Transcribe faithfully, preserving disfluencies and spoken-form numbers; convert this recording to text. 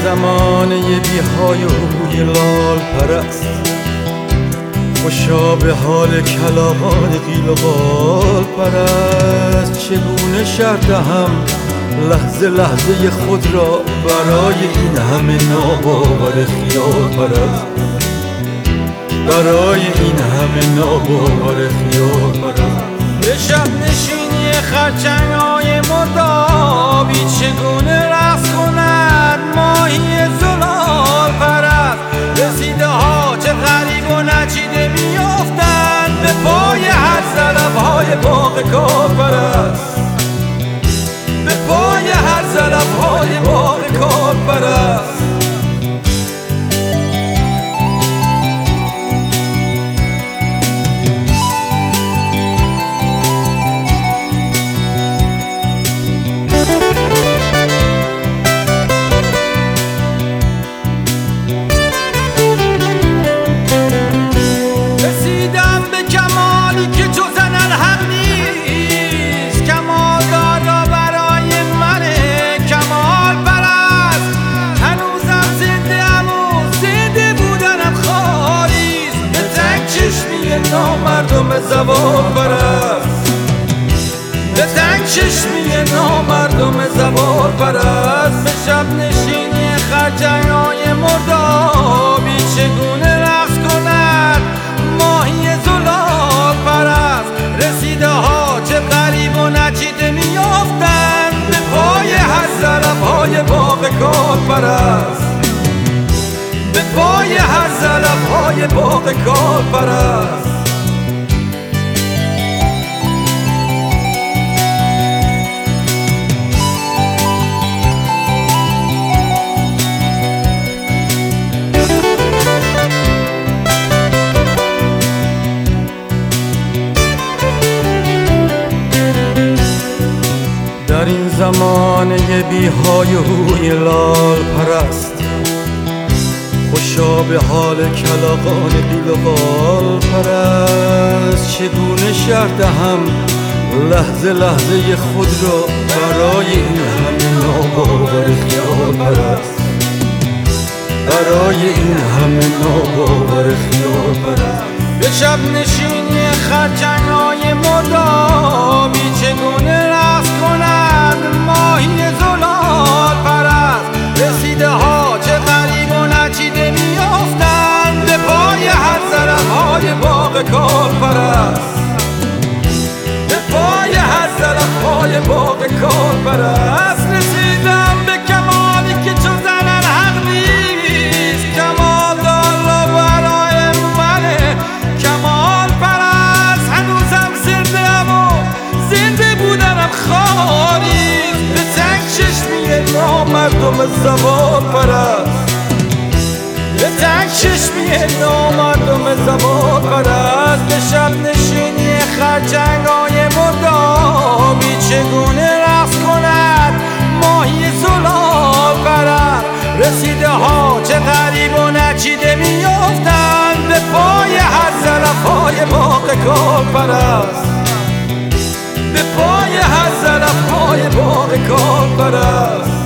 زمانه بیهای و روی لال پرست، خوشا به حال کلاغان قیل و قال پرست. چگونه شرط هم لحظه لحظه خود را برای این همه ناباور خیال پرست، برای این همه ناباور خیال پرست. به شب نشینی خرچنگ‌های مردابی چگونه رقص کند ماهی زلال پرست. رسیده ها چه غریب و نچیده میافتند به پای هر زلف‌های باغ کار پرست، به پای هر زلف‌های باغ کار پرست. نامردم زوال پرست، به تنگ چشمی نامردم زوال پرست. به شب نشینی خرچنگ‌های مردابی چگونه رقص کند ماهی زلال پرست. رسیده ها چه غریب و نچیده میافتند به پای هر زلف‌های باغ کار پرست، به پای هر زلف‌های باغ کار پرست. در این زمانه بیهای و روی لال پرست، خوشا به حال کلاغان قیل و قال پرست. چگونه شرط هم لحظه لحظه خود را برای این همه ناباور خیال پرست، برای این همه ناباور خیال پرست. به شب نشینی خرچنگ‌های مردابی چگونه رقص کند ماهی زلال پرست. رسیده ها چه غریب و نچیده میافتند به پای هر زلف‌های باغ کار پرست، به پای هر زلف‌های باغ کار پرست. رسیدم به کمالی که چون زنن حق نیست، کمال دالا برای منه کمال پرست. هنوزم زنده و زنده بودنم خالی، به تنگ چشمی نامردم زوال پرست، به تنگ چشمی نامردم زوال پرست. به شب نشینی خرچنگ‌های مردابی چگونه رقص کند ماهی زلال پرست. رسیده ها چه غریب و نچیده میافتند به پای هر زلف‌های باغ کار پرست، به پای هر زلف‌های باغ کار پرست.